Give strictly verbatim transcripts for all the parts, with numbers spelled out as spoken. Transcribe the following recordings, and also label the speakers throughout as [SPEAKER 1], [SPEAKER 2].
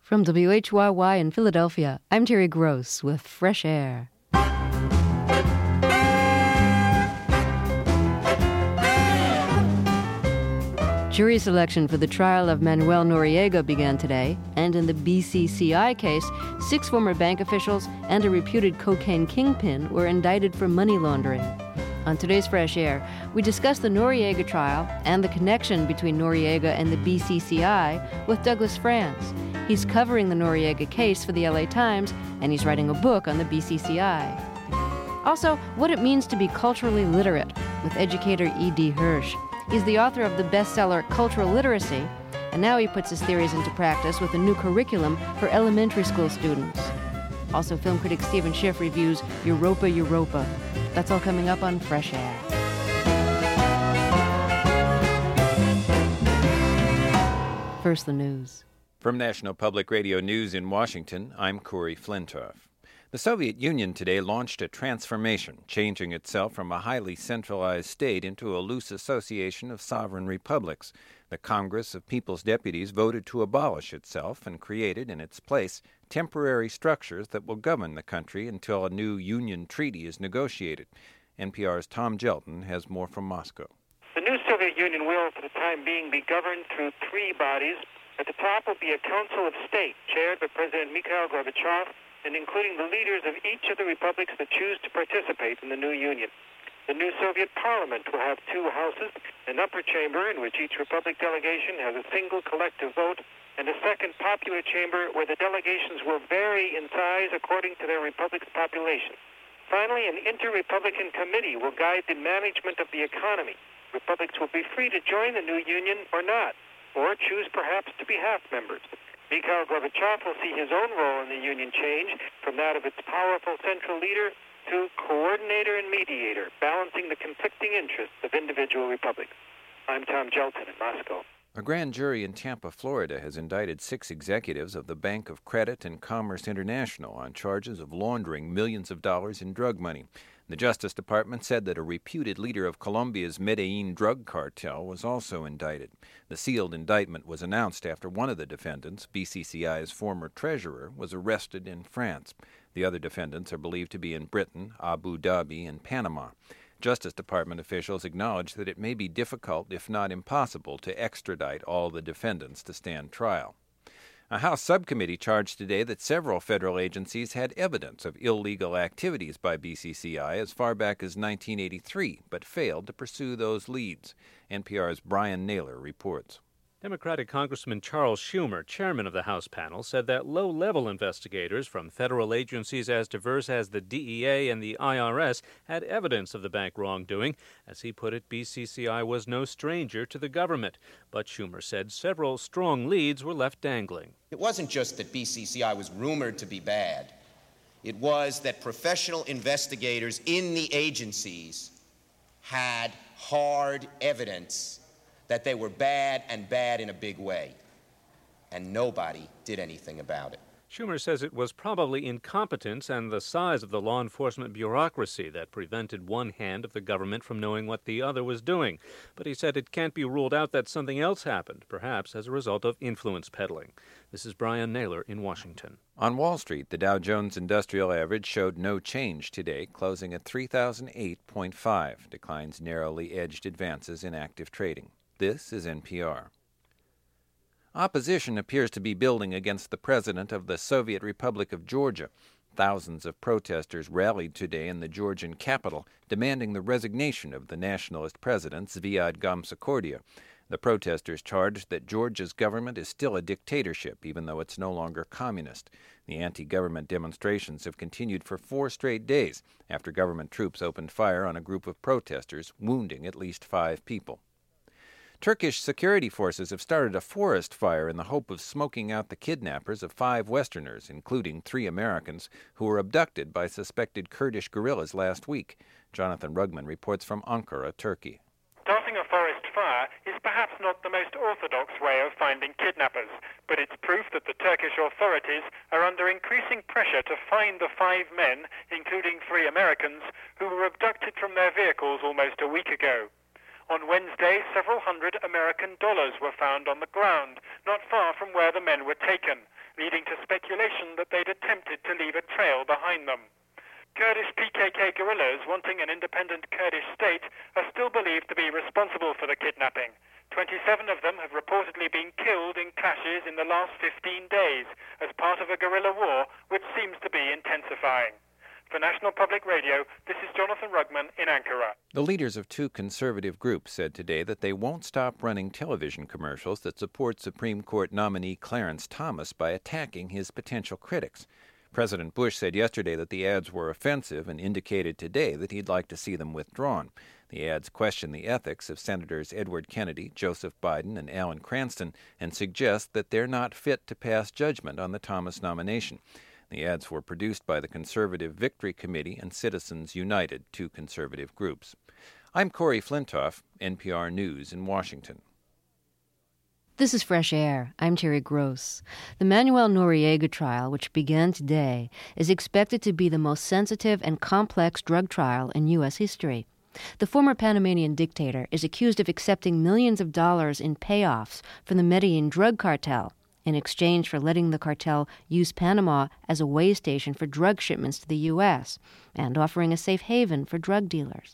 [SPEAKER 1] From W H Y Y in Philadelphia, I'm Terry Gross with Fresh Air. Jury selection for the trial of Manuel Noriega began today, and in the B C C I case, six former bank officials and a reputed cocaine kingpin were indicted for money laundering. On today's Fresh Air, we discuss the Noriega trial and the connection between Noriega and the B C C I with Douglas Franz. He's covering the Noriega case for the L A Times, and he's writing a book on the B C C I. Also, what it means to be culturally literate with educator E D. Hirsch. He's the author of the bestseller Cultural Literacy, and now he puts his theories into practice with a new curriculum for elementary school students. Also, film critic Stephen Schiff reviews Europa Europa. That's all coming up on Fresh Air. First, the news.
[SPEAKER 2] From National Public Radio News in Washington, I'm Corey Flintoff. The Soviet Union today launched a transformation, changing itself from a highly centralized state into a loose association of sovereign republics. The Congress of People's Deputies voted to abolish itself and created in its place temporary structures that will govern the country until a new Union treaty is negotiated. N P R's Tom Gelton has more from Moscow.
[SPEAKER 3] The new Soviet Union will, for the time being, be governed through three bodies. At the top will be a Council of State, chaired by President Mikhail Gorbachev, and including the leaders of each of the republics that choose to participate in the new union. The new Soviet Parliament will have two houses, an upper chamber in which each republic delegation has a single collective vote, and a second popular chamber where the delegations will vary in size according to their republic's population. Finally, an inter-republican committee will guide the management of the economy. Republics will be free to join the new union or not, or choose perhaps to be half members. Mikhail Gorbachev will see his own role in the union change from that of its powerful central leader to coordinator and mediator, balancing the conflicting interests of individual republics. I'm Tom Gelton in Moscow.
[SPEAKER 2] A grand jury in Tampa, Florida, has indicted six executives of the Bank of Credit and Commerce International on charges of laundering millions of dollars in drug money. The Justice Department said that a reputed leader of Colombia's Medellin drug cartel was also indicted. The sealed indictment was announced after one of the defendants, B C C I's former treasurer, was arrested in France. The other defendants are believed to be in Britain, Abu Dhabi, and Panama. Justice Department officials acknowledged that it may be difficult, if not impossible, to extradite all the defendants to stand trial. A House subcommittee charged today that several federal agencies had evidence of illegal activities by B C C I as far back as nineteen eighty-three, but failed to pursue those leads. N P R's Brian Naylor reports.
[SPEAKER 4] Democratic Congressman Charles Schumer, chairman of the House panel, said that low-level investigators from federal agencies as diverse as the D E A and the I R S had evidence of the bank wrongdoing. As he put it, B C C I was no stranger to the government. But Schumer said several strong leads were left dangling.
[SPEAKER 5] It wasn't just that B C C I was rumored to be bad. It was that professional investigators in the agencies had hard evidence that they were bad and bad in a big way, and nobody did anything about it.
[SPEAKER 4] Schumer says it was probably incompetence and the size of the law enforcement bureaucracy that prevented one hand of the government from knowing what the other was doing. But he said it can't be ruled out that something else happened, perhaps as a result of influence peddling. This is Brian Naylor in Washington.
[SPEAKER 2] On Wall Street, the Dow Jones Industrial Average showed no change today, closing at three thousand eight point five, declines narrowly edged advances in active trading. This is N P R. Opposition appears to be building against the president of the Soviet Republic of Georgia. Thousands of protesters rallied today in the Georgian capital, demanding the resignation of the nationalist president Zviad Gamsakhurdia. The protesters charged that Georgia's government is still a dictatorship, even though it's no longer communist. The anti-government demonstrations have continued for four straight days after government troops opened fire on a group of protesters, wounding at least five people. Turkish security forces have started a forest fire in the hope of smoking out the kidnappers of five Westerners, including three Americans, who were abducted by suspected Kurdish guerrillas last week. Jonathan Rugman reports from Ankara, Turkey.
[SPEAKER 3] Starting a forest fire is perhaps not the most orthodox way of finding kidnappers, but it's proof that the Turkish authorities are under increasing pressure to find the five men, including three Americans, who were abducted from their vehicles almost a week ago. On Wednesday, several hundred American dollars were found on the ground, not far from where the men were taken.
[SPEAKER 6] leading to speculation that they'd attempted to leave a trail behind them. Kurdish P K K guerrillas wanting an independent Kurdish state are still believed to be responsible for the kidnapping. twenty-seven of them have reportedly been killed in clashes in the last fifteen days as part of a guerrilla war which seems to be intensifying. For National Public Radio, this is Jonathan Rugman in Ankara.
[SPEAKER 2] The leaders of two conservative groups said today that they won't stop running television commercials that support Supreme Court nominee Clarence Thomas by attacking his potential critics. President Bush said yesterday that the ads were offensive and indicated today that he'd like to see them withdrawn. The ads question the ethics of Senators Edward Kennedy, Joseph Biden, and Alan Cranston and suggest that they're not fit to pass judgment on the Thomas nomination. The ads were produced by the Conservative Victory Committee and Citizens United, two conservative groups. I'm Corey Flintoff, N P R News in Washington.
[SPEAKER 1] This is Fresh Air. I'm Terry Gross. The Manuel Noriega trial, which began today, is expected to be the most sensitive and complex drug trial in U S history. The former Panamanian dictator is accused of accepting millions of dollars in payoffs from the Medellin drug cartel in exchange for letting the cartel use Panama as a way station for drug shipments to the U S and offering a safe haven for drug dealers.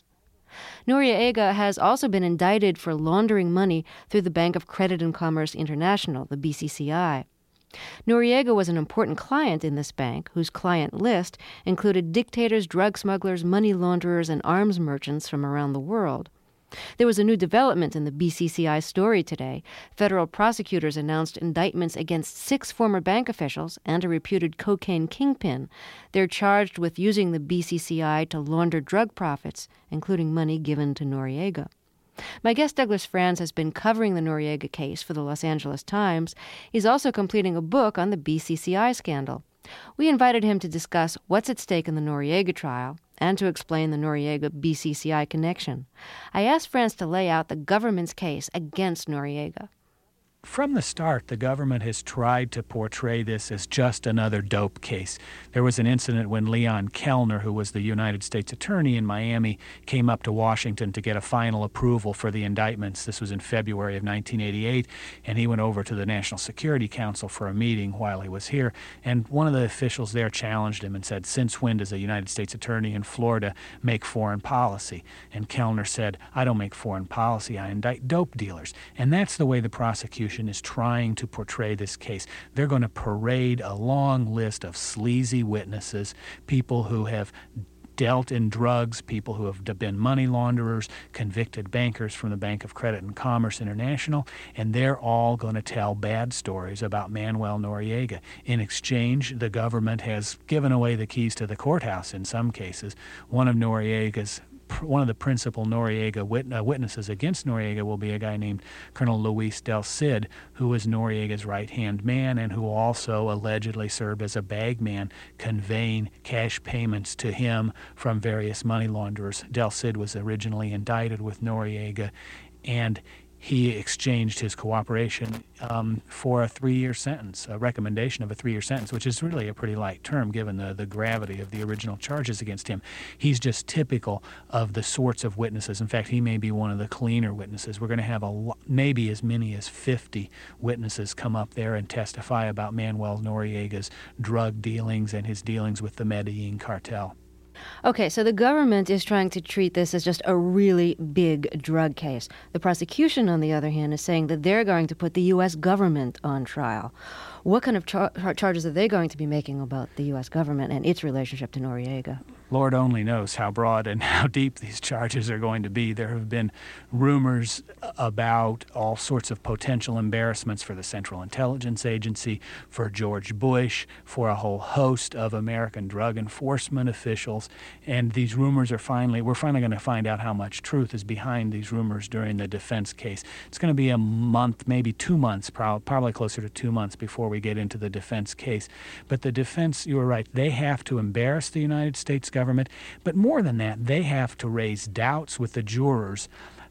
[SPEAKER 1] Noriega has also been indicted for laundering money through the Bank of Credit and Commerce International, the B C C I. Noriega was an important client in this bank, whose client list included dictators, drug smugglers, money launderers, and arms merchants from around the world. There was a new development in the B C C I story today. Federal prosecutors announced indictments against six former bank officials and a reputed cocaine kingpin. They're charged with using the B C C I to launder drug profits, including money given to Noriega. My guest Douglas Franz has been covering the Noriega case for the Los Angeles Times. He's also completing a book on the B C C I scandal. We invited him to discuss what's at stake in the Noriega trial and to explain the Noriega-B C C I connection. I asked Franz to lay out the government's case against Noriega.
[SPEAKER 7] From the start, the government has tried to portray this as just another dope case. There was an incident when Leon Kellner, who was the United States Attorney in Miami, came up to Washington to get a final approval for the indictments. This was in February of nineteen eighty-eight, and he went over to the National Security Council for a meeting while he was here. And one of the officials there challenged him and said, "Since when does a United States Attorney in Florida make foreign policy?" And Kellner said, "I don't make foreign policy, I indict dope dealers." And that's the way the prosecution is trying to portray this case. They're going to parade a long list of sleazy witnesses, people who have dealt in drugs, people who have been money launderers, convicted bankers from the Bank of Credit and Commerce International, and they're all going to tell bad stories about Manuel Noriega. In exchange, the government has given away the keys to the courthouse in some cases. One of Noriega's One of the principal Noriega wit- uh, witnesses against Noriega will be a guy named Colonel Luis Del Cid, who was Noriega's right-hand man and who also allegedly served as a bagman conveying cash payments to him from various money launderers. Del Cid was originally indicted with Noriega, and he exchanged his cooperation um, for a three-year sentence, a recommendation of a three-year sentence, which is really a pretty light term given the, the gravity of the original charges against him. He's just typical of the sorts of witnesses. In fact, he may be one of the cleaner witnesses. We're going to have a lo- maybe as many as fifty witnesses come up there and testify about Manuel Noriega's drug dealings and his dealings with the Medellin cartel.
[SPEAKER 1] Okay, so the government is trying to treat this as just a really big drug case. The prosecution, on the other hand, is saying that they're going to put the U S government on trial. What kind of char- charges are they going to be making about the U S government and its relationship to Noriega?
[SPEAKER 7] Lord only knows how broad and how deep these charges are going to be. There have been rumors about all sorts of potential embarrassments for the Central Intelligence Agency, for George Bush, for a whole host of American drug enforcement officials. And these rumors are finally, we're finally going to find out how much truth is behind these rumors during the defense case. It's going to be a month, maybe two months, probably closer to two months before we get into the defense case. But the defense, you were right, they have to embarrass the United States government, but more than that, they have to raise doubts with the jurors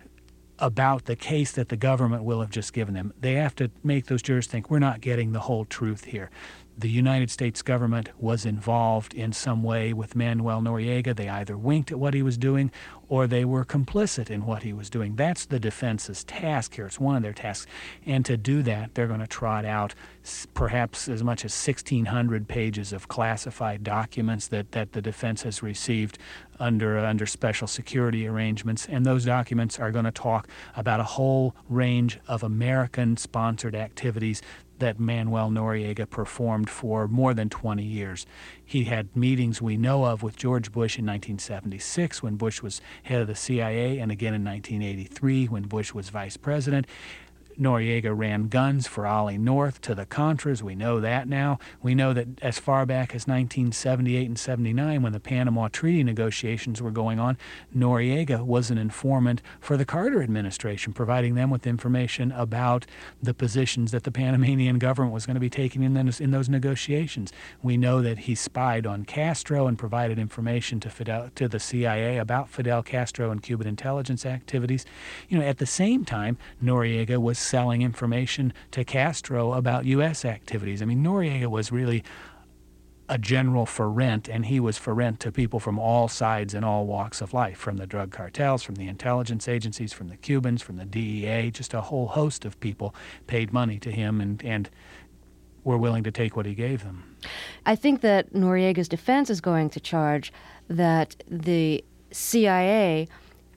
[SPEAKER 7] about the case that the government will have just given them. They have to make those jurors think we're not getting the whole truth here. the United States government was involved in some way with Manuel Noriega. They either winked at what he was doing or they were complicit in what he was doing. That's the defense's task here. It's one of their tasks. And to do that, they're going to trot out perhaps as much as sixteen hundred pages of classified documents that, that the defense has received under, uh, under special security arrangements. And those documents are going to talk about a whole range of American-sponsored activities that Manuel Noriega performed for more than twenty years. He had meetings we know of with George Bush in nineteen seventy-six when Bush was head of the C I A, and again in nineteen eighty-three when Bush was vice president. Noriega ran guns for Ollie North to the Contras. We know that now. We know that as far back as nineteen seventy-eight and seventy-nine, when the Panama Treaty negotiations were going on, Noriega was an informant for the Carter administration, providing them with information about the positions that the Panamanian government was going to be taking in those, in those negotiations. We know that he spied on Castro and provided information to Fidel, to the C I A about Fidel Castro and Cuban intelligence activities. You know, at the same time, Noriega was selling information to Castro about U S activities. I mean, Noriega was really a general for rent, and he was for rent to people from all sides and all walks of life, from the drug cartels, from the intelligence agencies, from the Cubans, from the D E A. Just a whole host of people paid money to him and, and were willing to take what he gave them.
[SPEAKER 1] I think that Noriega's defense is going to charge that the C I A,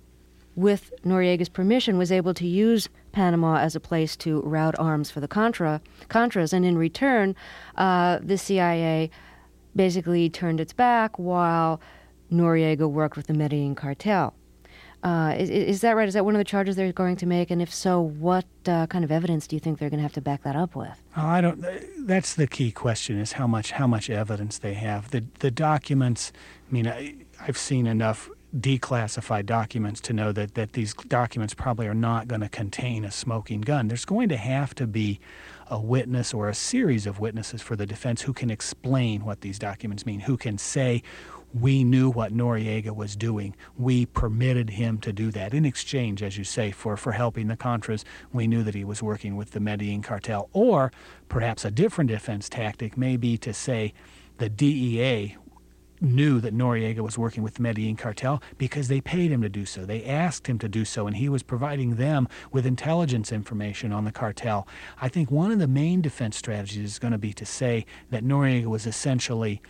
[SPEAKER 1] with Noriega's permission, was able to use Panama as a place to route arms for the Contra, Contras, and in return, uh, the C I A basically turned its back while Noriega worked with the Medellin cartel. Uh, is, is that right? Is that one of the charges they're going to make? And if so, what uh, kind of evidence do you think they're going to have to back that up with?
[SPEAKER 7] Oh, I don't. That's the key question: is how much how much evidence they have. The the documents. I mean, I, I've seen enough declassified documents to know that, that these documents probably are not going to contain a smoking gun. There's going to have to be a witness or a series of witnesses for the defense who can explain what these documents mean, who can say, we knew what Noriega was doing. We permitted him to do that. In exchange, as you say, for, for helping the Contras, we knew that he was working with the Medellin cartel. Or perhaps a different defense tactic may be to say the D E A knew that Noriega was working with the Medellin cartel because they paid him to do so. They asked him to do so, and he was providing them with intelligence information on the cartel. I think one of the main defense strategies is going to be to say that Noriega was essentially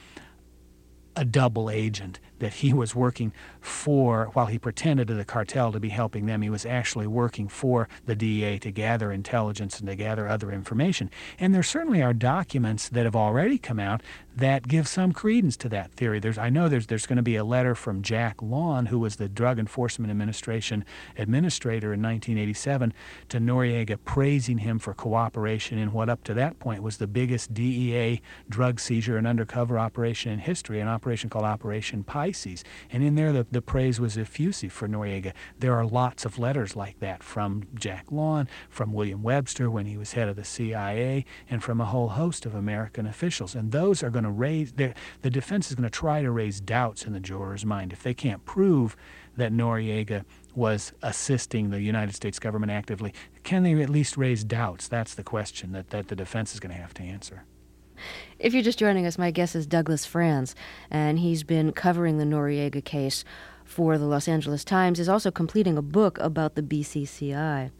[SPEAKER 7] a double agent, that he was working for, while he pretended to the cartel to be helping them, he was actually working for the D E A to gather intelligence and to gather other information. And there certainly are documents that have already come out that give some credence to that theory. There's, I know there's there's going to be a letter from Jack Lawn, who was the Drug Enforcement Administration administrator in nineteen eighty-seven, to Noriega praising him for cooperation in what up to that point was the biggest D E A drug seizure and undercover operation in history, an operation called Operation Pisces. And in there, the, the praise was effusive for Noriega. There are lots of letters like that from Jack Lawn, from William Webster when he was head of the C I A, and from a whole host of American officials. And those are going to raise, the defense is going to try to raise doubts in the juror's mind. If they can't prove that Noriega was assisting the United States government actively, can they at least raise doubts? That's the question that, that the defense is going to have to answer.
[SPEAKER 1] If you're just joining us, my guest is Douglas Franz, and he's been covering the Noriega case for the Los Angeles Times. He's also completing a book about the B C C I.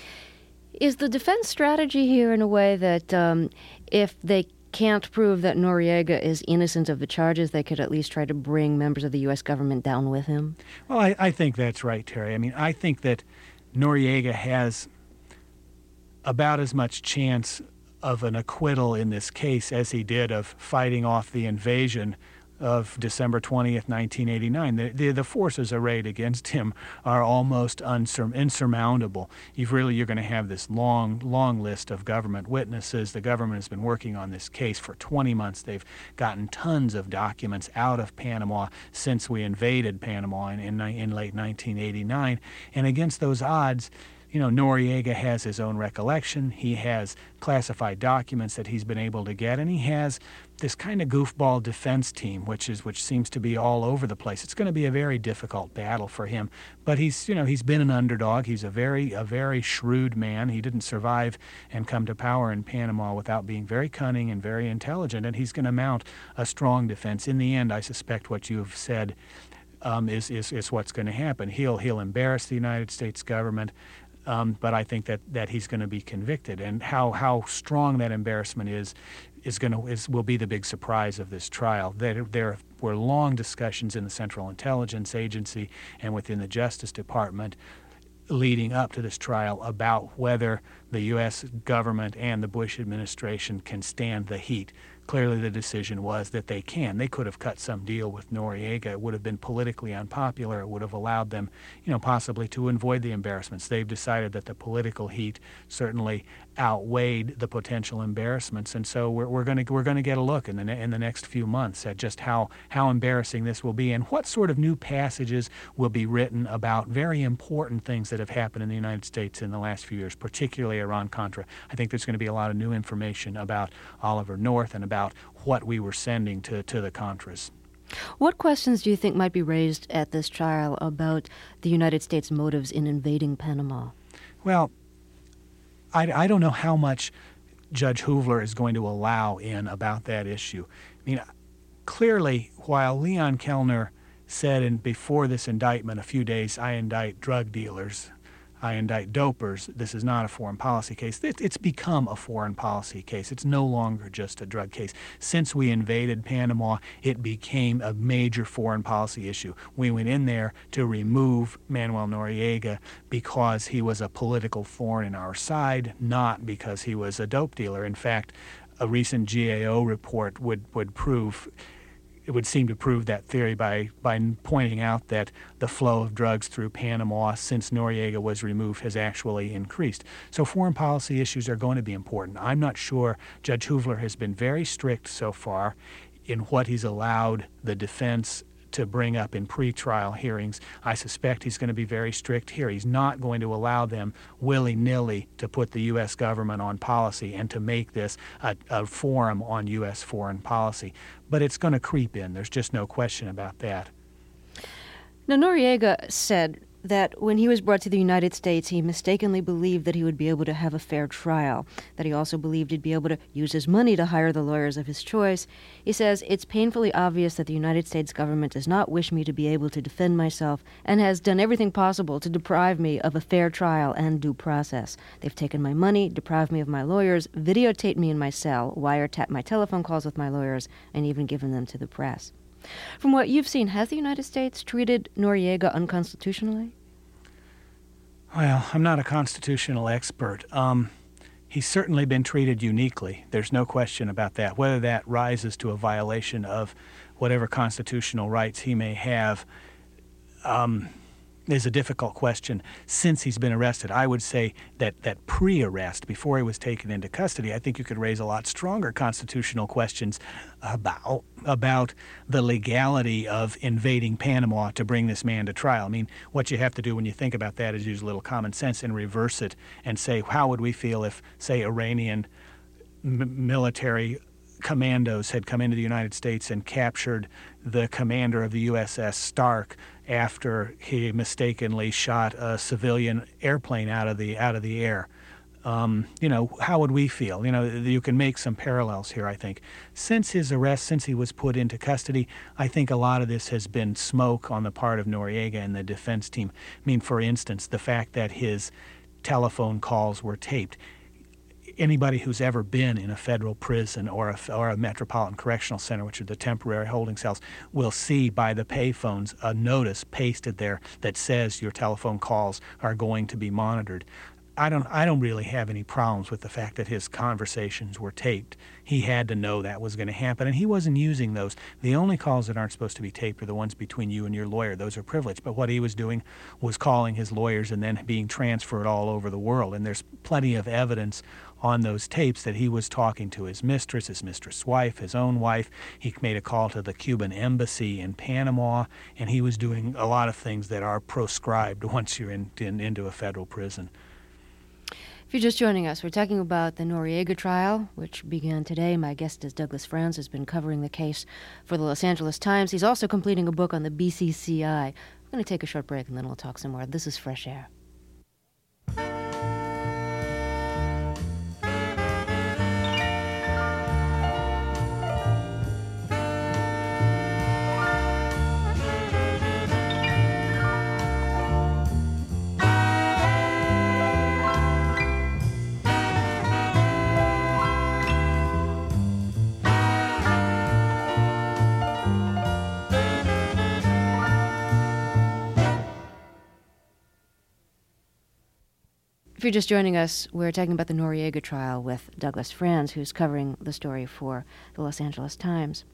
[SPEAKER 1] Is the defense strategy here in a way that um, if they can't prove that Noriega is innocent of the charges, they could at least try to bring members of the U S government down with him?
[SPEAKER 7] Well, I, I think that's right, Terry. I mean, I think that Noriega has about as much chance of an acquittal in this case as he did of fighting off the invasion of December twentieth, nineteen eighty-nine. The, the, the forces arrayed against him are almost unsur- insurmountable. You've really, you're going to have this long, long list of government witnesses. The government has been working on this case for twenty months. They've gotten tons of documents out of Panama since we invaded Panama in, in, in late nineteen eighty-nine. And against those odds, you know, Noriega has his own recollection. He has classified documents that he's been able to get, and he has this kind of goofball defense team, which is which seems to be all over the place. It's going to be a very difficult battle for him, but he's you know he's been an underdog. He's a very a very shrewd man. He didn't survive and come to power in Panama without being very cunning and very intelligent, and he's going to mount a strong defense. In the end, I suspect what you have said um, is, is is what's going to happen. He'll he'll embarrass the United States government. Um, but I think that, that he's going to be convicted, and how, how strong that embarrassment is is going to is will be the big surprise of this trial. There, there were long discussions in the Central Intelligence Agency and within the Justice Department leading up to this trial about whether the U S government and the Bush administration can stand the heat. Clearly the decision was that they can. They could have cut some deal with Noriega. It would have been politically unpopular. It would have allowed them, you know, possibly to avoid the embarrassments. They've decided that the political heat certainly outweighed the potential embarrassments, and so we're, we're going to we're going to get a look in the in the next few months at just how how embarrassing this will be and what sort of new passages will be written about very important things that have happened in the United States in the last few years, particularly Iran-Contra. I think there's going to be a lot of new information about Oliver North and about what we were sending to, to the Contras.
[SPEAKER 1] What questions do you think might be raised at this trial about the United States' motives in invading Panama?
[SPEAKER 7] Well, I, I don't know how much Judge Hoovler is going to allow in about that issue. I mean, clearly, while Leon Kellner said in, before this indictment a few days, I indict drug dealers, I indict dopers, this is not a foreign policy case. It, it's become a foreign policy case. It's no longer just a drug case. Since we invaded Panama, it became a major foreign policy issue. We went in there to remove Manuel Noriega because he was a political thorn in our side, not because he was a dope dealer. In fact, a recent G A O report would, would prove It would seem to prove that theory by, by pointing out that the flow of drugs through Panama since Noriega was removed has actually increased. So foreign policy issues are going to be important. I'm not sure. Judge Hoovler has been very strict so far in what he's allowed the defense to bring up in pretrial hearings. I suspect he's going to be very strict here. He's not going to allow them willy-nilly to put the U S government on policy and to make this a, a forum on U S foreign policy. But it's going to creep in. There's just no question about that.
[SPEAKER 1] Now, Noriega said that when he was brought to the United States, he mistakenly believed that he would be able to have a fair trial, that he also believed he'd be able to use his money to hire the lawyers of his choice. He says, it's painfully obvious that the United States government does not wish me to be able to defend myself and has done everything possible to deprive me of a fair trial and due process. They've taken my money, deprived me of my lawyers, videotaped me in my cell, wiretapped my telephone calls with my lawyers, and even given them to the press. From what you've seen, has the United States treated Noriega unconstitutionally?
[SPEAKER 7] Well, I'm not a constitutional expert. Um, he's certainly been treated uniquely. There's no question about that. Whether that rises to a violation of whatever constitutional rights he may have um, is a difficult question. Since he's been arrested, I would say that, that pre-arrest, before he was taken into custody, I think you could raise a lot stronger constitutional questions about about the legality of invading Panama to bring this man to trial. I mean, what you have to do when you think about that is use a little common sense and reverse it and say, how would we feel if, say, Iranian m- military commandos had come into the United States and captured the commander of the U S S Stark after he mistakenly shot a civilian airplane out of the out of the air? Um, you know, how would we feel? You know, you can make some parallels here, I think. Since his arrest, since he was put into custody, I think a lot of this has been smoke on the part of Noriega and the defense team. I mean, for instance, the fact that his telephone calls were taped. Anybody who's ever been in a federal prison or a, or a metropolitan correctional center, which are the temporary holding cells, will see by the payphones a notice pasted there that says your telephone calls are going to be monitored. I don't I don't really have any problems with the fact that his conversations were taped. He had to know that was going to happen, and he wasn't using those. The only calls that aren't supposed to be taped are the ones between you and your lawyer. Those are privileged. But what he was doing was calling his lawyers and then being transferred all over the world. And there's plenty of evidence on those tapes that he was talking to his mistress, his mistress' wife, his own wife. He made a call to the Cuban embassy in Panama, and he was doing a lot of things that are proscribed once you're in, in, into a federal prison.
[SPEAKER 1] If you're just joining us, we're talking about the Noriega trial, which began today. My guest is Douglas Franz, who's been covering the case for the Los Angeles Times. He's also completing a book on the B C C I. We're going to take a short break, and then we'll talk some more. This is Fresh Air. If you're just joining us, we're talking about the Noriega trial with Douglas Franz, who's covering the story for the Los Angeles Times.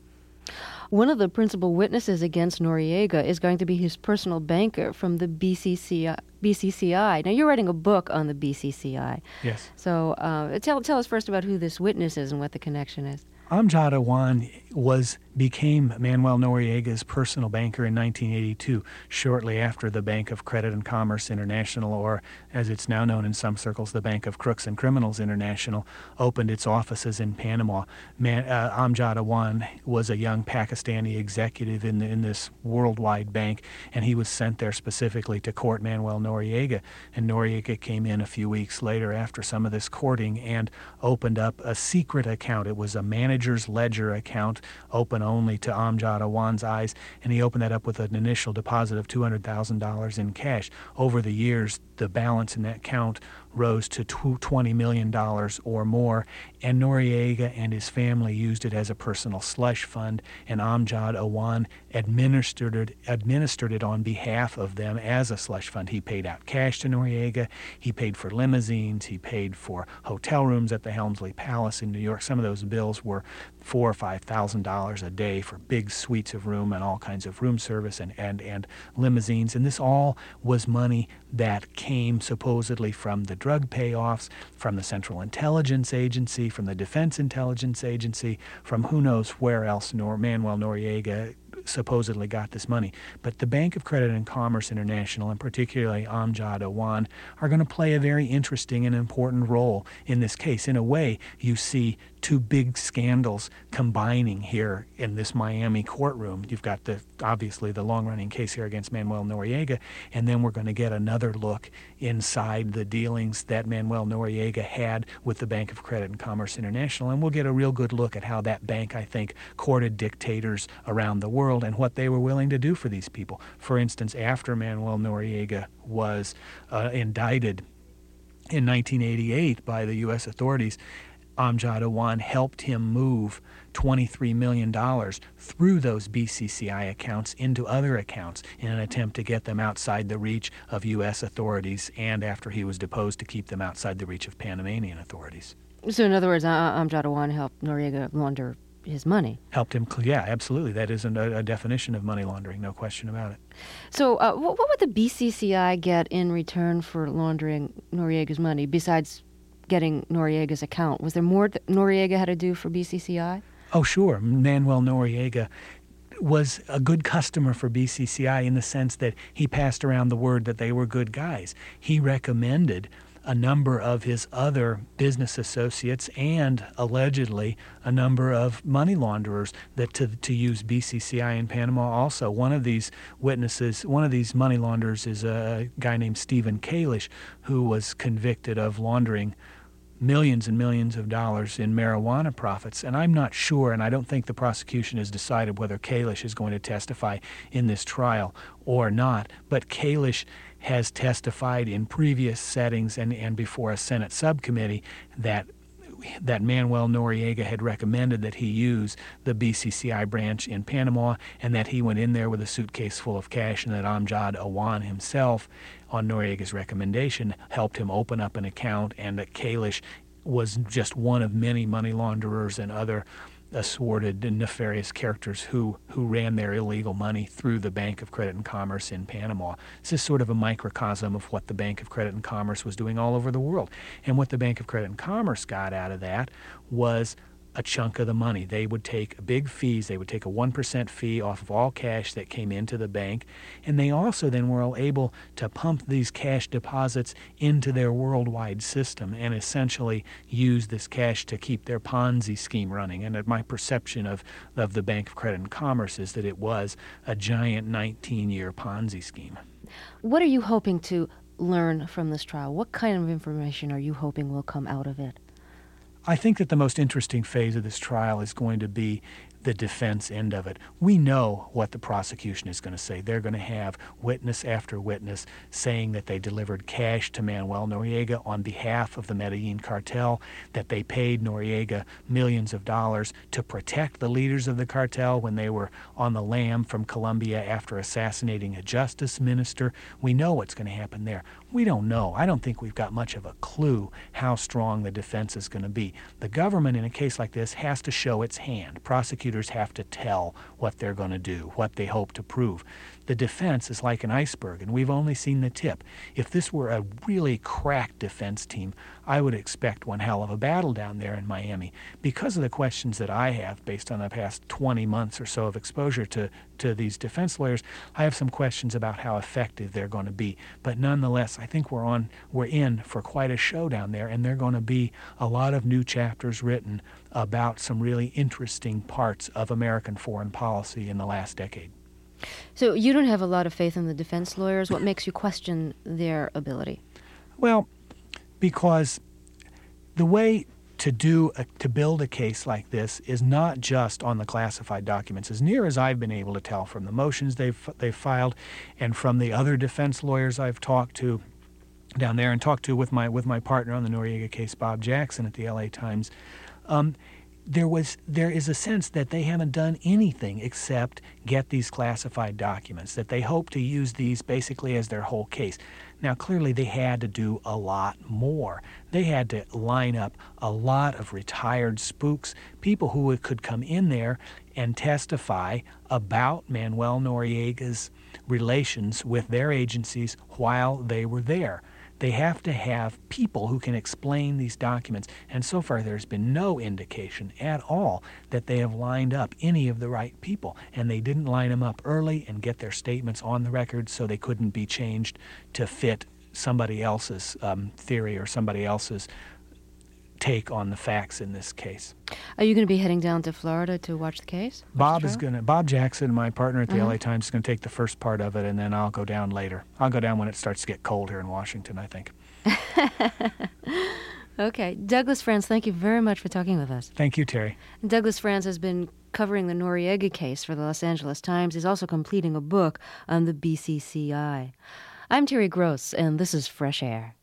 [SPEAKER 1] One of the principal witnesses against Noriega is going to be his personal banker from the B C C I. B C C I. Now, you're writing a book on the B C C I.
[SPEAKER 7] Yes.
[SPEAKER 1] So uh, tell, tell us first about who this witness is and what the connection is.
[SPEAKER 7] Amjad Awan was became Manuel Noriega's personal banker in nineteen eighty-two, shortly after the Bank of Credit and Commerce International, or as it's now known in some circles, the Bank of Crooks and Criminals International, opened its offices in Panama. Man, uh, Amjad Awan was a young Pakistani executive in the, in this worldwide bank, and he was sent there specifically to court Manuel Noriega. And Noriega came in a few weeks later after some of this courting and opened up a secret account. It was a manager's ledger account, open only to Amjad Awan's eyes, and he opened that up with an initial deposit of two hundred thousand dollars in cash. Over the years, the balance in that account rose to twenty million dollars or more, and Noriega and his family used it as a personal slush fund, and Amjad Awan administered it, administered it on behalf of them as a slush fund. He paid out cash to Noriega, he paid for limousines, he paid for hotel rooms at the Helmsley Palace in New York. Some of those bills were four or five thousand dollars a day for big suites of room and all kinds of room service and, and, and limousines, and this all was money that came supposedly from the drug payoffs, from the Central Intelligence Agency, from the Defense Intelligence Agency, from who knows where else Nor- Manuel Noriega supposedly got this money. But the Bank of Credit and Commerce International, and particularly Amjad Awan, are going to play a very interesting and important role in this case. In a way, you see two big scandals combining here in this Miami courtroom. You've got the obviously the long-running case here against Manuel Noriega, and then we're going to get another look inside the dealings that Manuel Noriega had with the Bank of Credit and Commerce International, and we'll get a real good look at how that bank, I think, courted dictators around the world and what they were willing to do for these people. For instance, after Manuel Noriega was uh, indicted in nineteen eighty-eight by the U S authorities, Amjad Awan helped him move twenty-three million dollars through those B C C I accounts into other accounts in an attempt to get them outside the reach of U S authorities, and after he was deposed, to keep them outside the reach of Panamanian authorities.
[SPEAKER 1] So in other words, uh, Amjad Awan helped Noriega launder his money.
[SPEAKER 7] Helped him, yeah, absolutely. That is a, a definition of money laundering, no question about it.
[SPEAKER 1] So uh, what, what would the B C C I get in return for laundering Noriega's money, besides getting Noriega's account? Was there more that Noriega had to do for B C C I?
[SPEAKER 7] Oh, sure. Manuel Noriega was a good customer for B C C I in the sense that he passed around the word that they were good guys. He recommended a number of his other business associates and allegedly a number of money launderers that to to use B C C I in Panama also. One of these witnesses, one of these money launderers is a guy named Stephen Kalish, who was convicted of laundering millions and millions of dollars in marijuana profits. And I'm not sure, and I don't think the prosecution has decided whether Kalish is going to testify in this trial or not, but Kalish has testified in previous settings and, and before a Senate subcommittee that that Manuel Noriega had recommended that he use the B C C I branch in Panama, and that he went in there with a suitcase full of cash, and that Amjad Awan himself, on Noriega's recommendation, helped him open up an account, and that Kalish was just one of many money launderers and other assorted and nefarious characters who, who ran their illegal money through the Bank of Credit and Commerce in Panama. This is sort of a microcosm of what the Bank of Credit and Commerce was doing all over the world. And what the Bank of Credit and Commerce got out of that was a chunk of the money. They would take big fees. They would take a one percent fee off of all cash that came into the bank. And they also then were able to pump these cash deposits into their worldwide system and essentially use this cash to keep their Ponzi scheme running. And my perception of, of the Bank of Credit and Commerce is that it was a giant nineteen-year Ponzi scheme.
[SPEAKER 1] What are you hoping to learn from this trial? What kind of information are you hoping will come out of it?
[SPEAKER 7] I think that the most interesting phase of this trial is going to be the defense end of it. We know what the prosecution is going to say. They're going to have witness after witness saying that they delivered cash to Manuel Noriega on behalf of the Medellin cartel, that they paid Noriega millions of dollars to protect the leaders of the cartel when they were on the lam from Colombia after assassinating a justice minister. We know what's going to happen there. We don't know. I don't think we've got much of a clue how strong the defense is going to be. The government in a case like this has to show its hand. Prosecutors have to tell what they're going to do, what they hope to prove. The defense is like an iceberg, and we've only seen the tip. If this were a really crack defense team, I would expect one hell of a battle down there in Miami. Because of the questions that I have, based on the past twenty months or so of exposure to, to these defense lawyers, I have some questions about how effective they're going to be. But nonetheless, I think we're on, we're in for quite a show down there, and there are going to be a lot of new chapters written about some really interesting parts of American foreign policy in the last decade.
[SPEAKER 1] So you don't have a lot of faith in the defense lawyers. What makes you question their ability?
[SPEAKER 7] Well, because the way to do a, to build a case like this is not just on the classified documents. As near as I've been able to tell from the motions they've they've filed and from the other defense lawyers I've talked to down there and talked to with my with my partner on the Noriega case, Bob Jackson at the L A Times, um, there was there is a sense that they haven't done anything except get these classified documents, that they hope to use these basically as their whole case. Now, clearly they had to do a lot more. They had to line up a lot of retired spooks, people who could come in there and testify about Manuel Noriega's relations with their agencies while they were there. They have to have people who can explain these documents, and so far there's been no indication at all that they have lined up any of the right people, and they didn't line them up early and get their statements on the record so they couldn't be changed to fit somebody else's um, theory or somebody else's take on the facts in this case.
[SPEAKER 1] Are you going to be heading down to Florida to watch the case?
[SPEAKER 7] Bob is going to. Bob Jackson, my partner at the
[SPEAKER 1] uh-huh.
[SPEAKER 7] L A Times, is going to take the first part of it, and then I'll go down later. I'll go down when it starts to get cold here in Washington, I think.
[SPEAKER 1] Okay. Douglas Franz, thank you very much for talking with us.
[SPEAKER 7] Thank you, Terry.
[SPEAKER 1] Douglas Franz has been covering the Noriega case for the Los Angeles Times. He's also completing a book on the B C C I. I'm Terry Gross, and this is Fresh Air.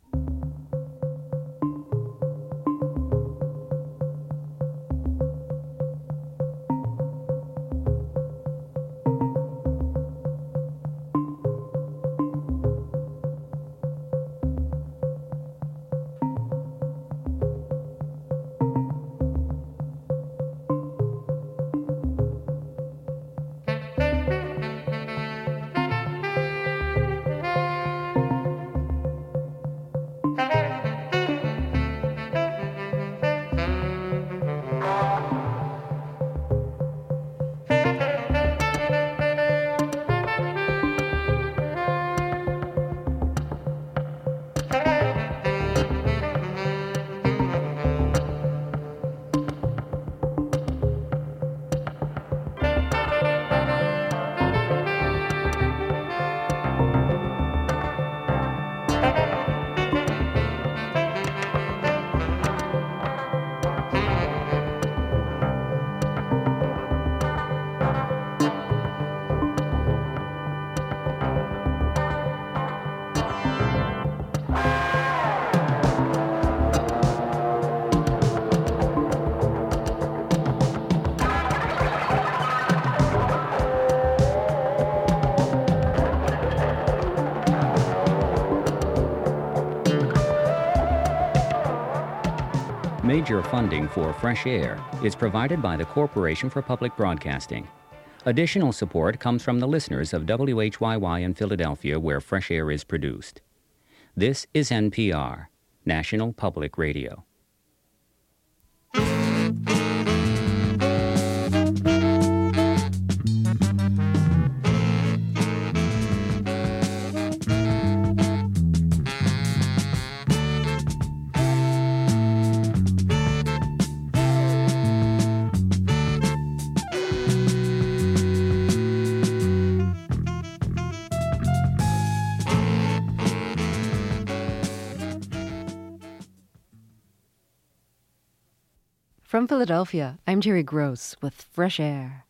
[SPEAKER 8] Major funding for Fresh Air is provided by the Corporation for Public Broadcasting. Additional support comes from the listeners of W H Y Y in Philadelphia, where Fresh Air is produced. This is N P R, National Public Radio.
[SPEAKER 1] From Philadelphia, I'm Terry Gross with Fresh Air.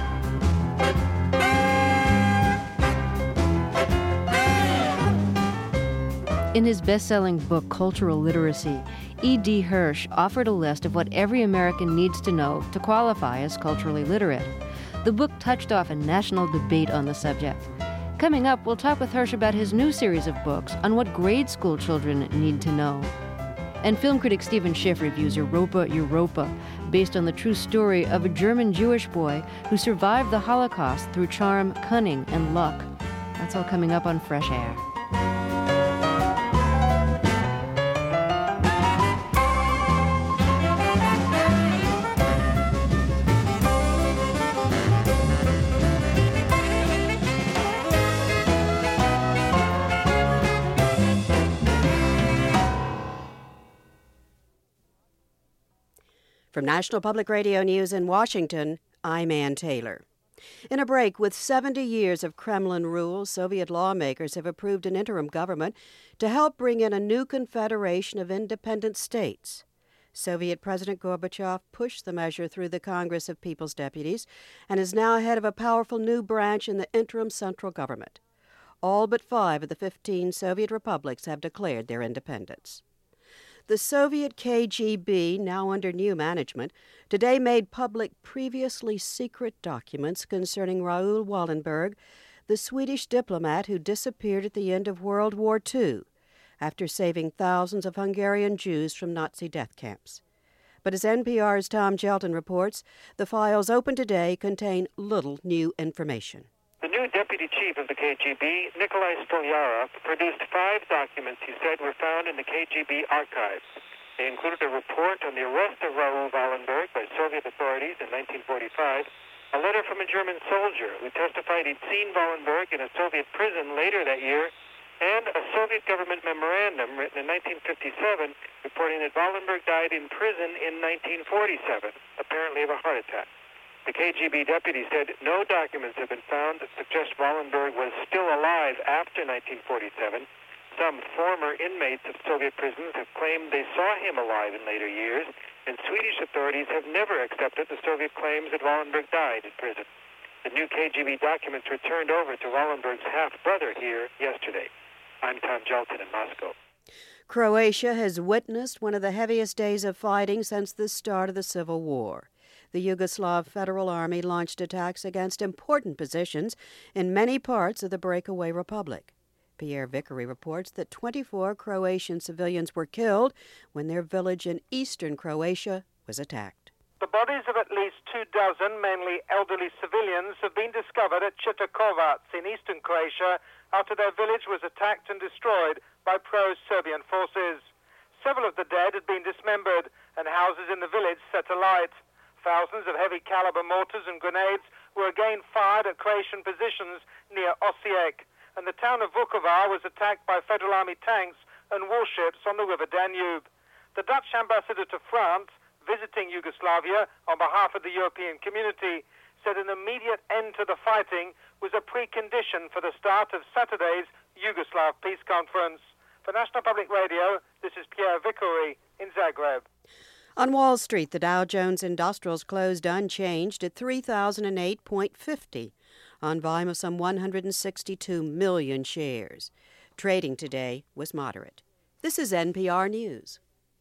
[SPEAKER 1] In his best-selling book, Cultural Literacy, E D. Hirsch offered a list of what every American needs to know to qualify as culturally literate. The book touched off a national debate on the subject. Coming up, we'll talk with Hirsch about his new series of books on what grade school children need to know. And film critic Stephen Schiff reviews Europa Europa, based on the true story of a German Jewish boy who survived the Holocaust through charm, cunning, and luck. That's all coming up on Fresh Air.
[SPEAKER 9] From National Public Radio News in Washington, I'm Ann Taylor. In a break with seventy years of Kremlin rule, Soviet lawmakers have approved an interim government to help bring in a new confederation of independent states. Soviet President Gorbachev pushed the measure through the Congress of People's Deputies and is now head of a powerful new branch in the interim central government. All but five of the fifteen Soviet republics have declared their independence. The Soviet K G B, now under new management, today made public previously secret documents concerning Raoul Wallenberg, the Swedish diplomat who disappeared at the end of World War Two after saving thousands of Hungarian Jews from Nazi death camps. But as N P R's Tom Gelton reports, the files open today contain little new information.
[SPEAKER 3] The new deputy chief of the K G B, Nikolai Stolyarov, produced five documents he said were found in the K G B archives. They included a report on the arrest of Raoul Wallenberg by Soviet authorities in nineteen forty-five, a letter from a German soldier who testified he'd seen Wallenberg in a Soviet prison later that year, and a Soviet government memorandum written in nineteen fifty-seven reporting that Wallenberg died in prison in nineteen forty-seven, apparently of a heart attack. The K G B deputy said no documents have been found that suggest Wallenberg was still alive after nineteen forty-seven. Some former inmates of Soviet prisons have claimed they saw him alive in later years, and Swedish authorities have never accepted the Soviet claims that Wallenberg died in prison. The new K G B documents were turned over to Wallenberg's half-brother here yesterday. I'm Tom Gelton in Moscow.
[SPEAKER 9] Croatia has witnessed one of the heaviest days of fighting since the start of the Civil War. The Yugoslav Federal Army launched attacks against important positions in many parts of the breakaway republic. Pierre Vickery reports that twenty-four Croatian civilians were killed when their village in eastern Croatia was attacked.
[SPEAKER 6] The bodies of at least two dozen, mainly elderly civilians, have been discovered at Chitakovac in eastern Croatia after their village was attacked and destroyed by pro-Serbian forces. Several of the dead had been dismembered and houses in the village set alight. Thousands of heavy-caliber mortars and grenades were again fired at Croatian positions near Osijek, and the town of Vukovar was attacked by Federal Army tanks and warships on the River Danube. The Dutch ambassador to France, visiting Yugoslavia on behalf of the European community, said an immediate end to the fighting was a precondition for the start of Saturday's Yugoslav Peace Conference. For National Public Radio, this is Pierre Vickery in Zagreb.
[SPEAKER 9] On Wall Street, the Dow Jones Industrials closed unchanged at three thousand eight point five zero on volume of some one hundred sixty-two million shares. Trading today was moderate. This is N P R News.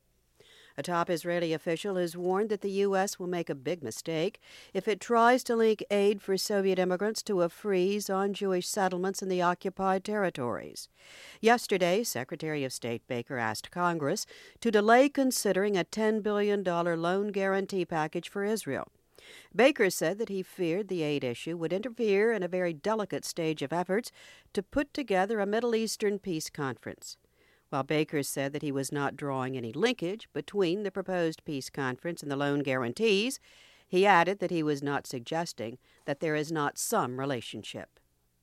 [SPEAKER 9] A top Israeli official has warned that the U S will make a big mistake if it tries to link aid for Soviet immigrants to a freeze on Jewish settlements in the occupied territories. Yesterday, Secretary of State Baker asked Congress to delay considering a ten billion dollars loan guarantee package for Israel. Baker said that he feared the aid issue would interfere in a very delicate stage of efforts to put together a Middle Eastern peace conference. While Baker said that he was not drawing any linkage between the proposed peace conference and the loan guarantees, he added that he was not suggesting that there is not some relationship.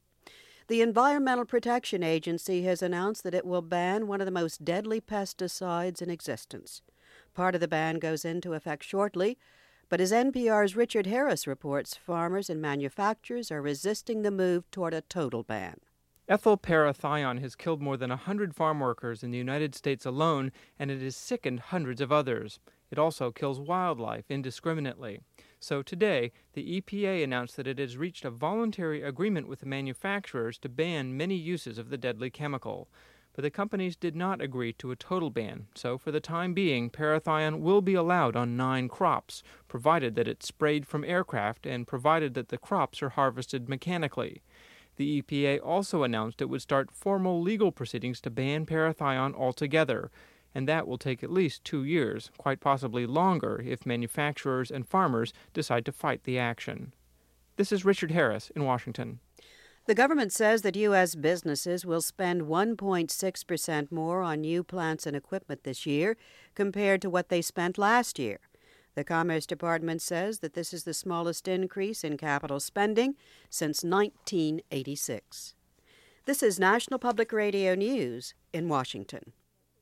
[SPEAKER 9] The Environmental Protection Agency has announced that it will ban one of the most deadly pesticides in existence. Part of the ban goes into effect shortly, but as N P R's Richard Harris reports, farmers and manufacturers are resisting the move toward a total ban.
[SPEAKER 10] Ethyl parathion has killed more than one hundred farm workers in the United States alone, and it has sickened hundreds of others. It also kills wildlife indiscriminately. So today, the E P A announced that it has reached a voluntary agreement with the manufacturers to ban many uses of the deadly chemical. But the companies did not agree to a total ban, so for the time being, parathion will be allowed on nine crops, provided that it's sprayed from aircraft and provided that the crops are harvested mechanically. The E P A also announced it would start formal legal proceedings to ban parathion altogether, and that will take at least two years, quite possibly longer if manufacturers and farmers decide to fight the action. This is Richard Harris in Washington.
[SPEAKER 9] The government says that U S businesses will spend one point six percent more on new plants and equipment this year compared to what they spent last year. The Commerce Department says that this is the smallest increase in capital spending since nineteen eighty-six. This is National Public Radio News in Washington.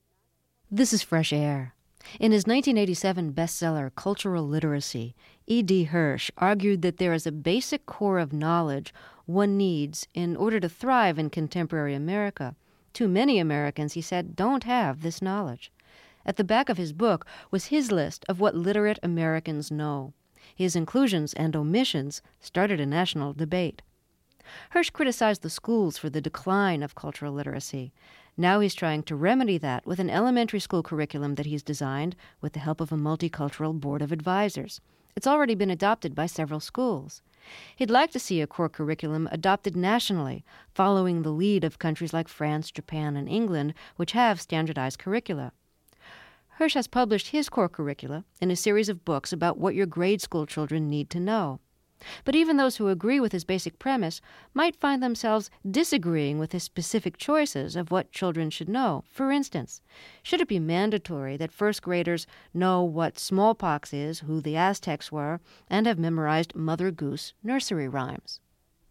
[SPEAKER 1] This is Fresh Air. In his nineteen eighty-seven bestseller, Cultural Literacy, E D. Hirsch argued that there is a basic core of knowledge one needs in order to thrive in contemporary America. Too many Americans, he said, don't have this knowledge. At the back of his book was his list of what literate Americans know. His inclusions and omissions started a national debate. Hirsch criticized the schools for the decline of cultural literacy. Now he's trying to remedy that with an elementary school curriculum that he's designed with the help of a multicultural board of advisors. It's already been adopted by several schools. He'd like to see a core curriculum adopted nationally, following the lead of countries like France, Japan, and England, which have standardized curricula. Hirsch has published his core curricula in a series of books about what your grade school children need to know. But even those who agree with his basic premise might find themselves disagreeing with his specific choices of what children should know. For instance, should it be mandatory that first graders know what smallpox is, who the Aztecs were, and have memorized Mother Goose nursery rhymes?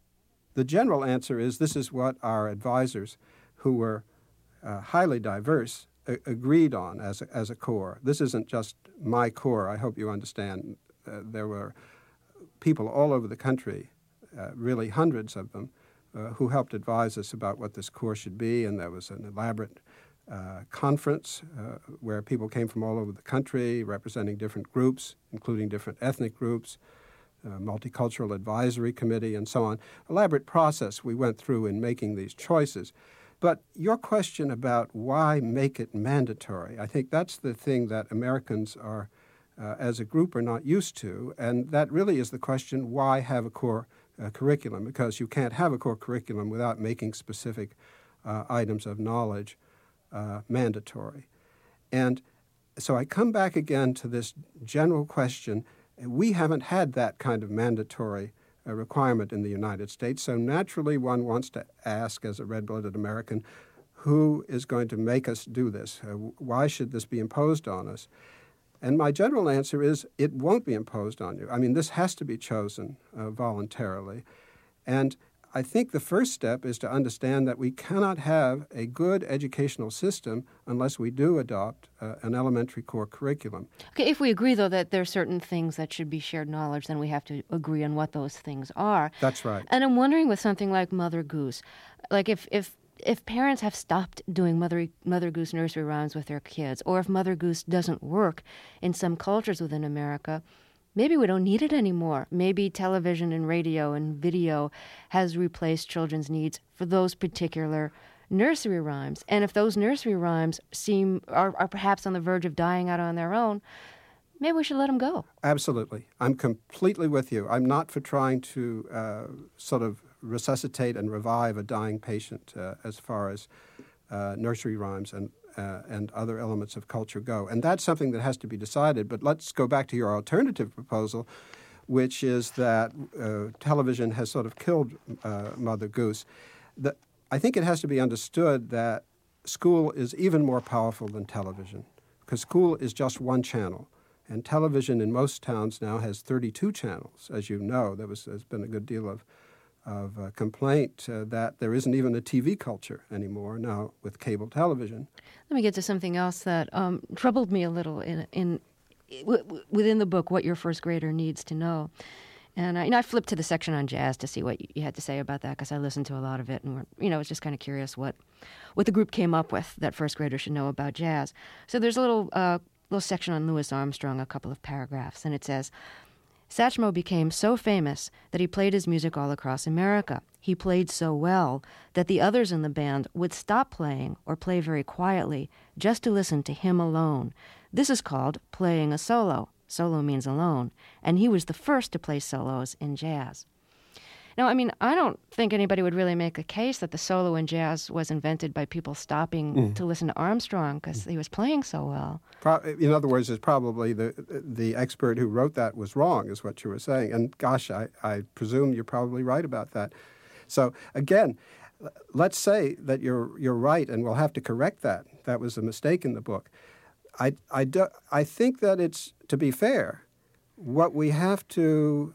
[SPEAKER 11] The general answer is this is what our advisors, who were uh, highly diverse, a- agreed on as a, as a core. This isn't just my core, I hope you understand. Uh, there were people all over the country, uh, really hundreds of them, uh, who helped advise us about what this course should be, and there was an elaborate uh, conference uh, where people came from all over the country representing different groups, including different ethnic groups, uh, multicultural advisory committee, and so on. Elaborate process we went through in making these choices. But your question about why make it mandatory, I think that's the thing that Americans are Uh, as a group are not used to, and that really is the question, why have a core uh, curriculum? Because you can't have a core curriculum without making specific uh, items of knowledge uh, mandatory. And so I come back again to this general question. We haven't had that kind of mandatory uh, requirement in the United States, so naturally one wants to ask, as a red-blooded American, who is going to make us do this? Uh, why should this be imposed on us? And my general answer is it won't be imposed on you. I mean, this has to be chosen uh, voluntarily. And I think the first step is to understand that we cannot have a good educational system unless we do adopt uh, an elementary core curriculum.
[SPEAKER 1] Okay, if we agree, though, that there are certain things that should be shared knowledge, then we have to agree on what those things are.
[SPEAKER 11] That's right.
[SPEAKER 1] And I'm wondering with something like Mother Goose, like if... if If parents have stopped doing Mother, Mother Goose nursery rhymes with their kids, or if Mother Goose doesn't work in some cultures within America, maybe we don't need it anymore. Maybe television and radio and video has replaced children's needs for those particular nursery rhymes. And if those nursery rhymes seem are, are perhaps on the verge of dying out on their own, maybe we should let them go.
[SPEAKER 11] Absolutely. I'm completely with you. I'm not for trying to uh, sort of resuscitate and revive a dying patient uh, as far as uh, nursery rhymes and uh, and other elements of culture go. And that's something that has to be decided. But let's go back to your alternative proposal, which is that uh, television has sort of killed uh, Mother Goose. The, I think it has to be understood that school is even more powerful than television, because school is just one channel. And television in most towns now has thirty-two channels. As you know, there was, there's been a good deal of of uh, complaint uh, that there isn't even a T V culture anymore now with cable television.
[SPEAKER 1] Let me get to something else that um, troubled me a little in, in w- w- within the book, What Your First Grader Needs to Know. And I, you know, I flipped to the section on jazz to see what you had to say about that because I listened to a lot of it, and you know, I was just kind of curious what, what the group came up with that first graders should know about jazz. So there's a little uh, little section on Louis Armstrong, a couple of paragraphs, and it says, Satchmo became so famous that he played his music all across America. He played so well that the others in the band would stop playing or play very quietly just to listen to him alone. This is called playing a solo. Solo means alone. And he was the first to play solos in jazz. Now, I mean, I don't think anybody would really make a case that the solo in jazz was invented by people stopping mm. to listen to Armstrong because mm. he was playing so well.
[SPEAKER 11] Pro- in other words, it's probably the the expert who wrote that was wrong, is what you were saying. And gosh, I, I presume you're probably right about that. So again, let's say that you're you're right, and we'll have to correct that. That was a mistake in the book. I, I, do, I think that it's, to be fair, what we have to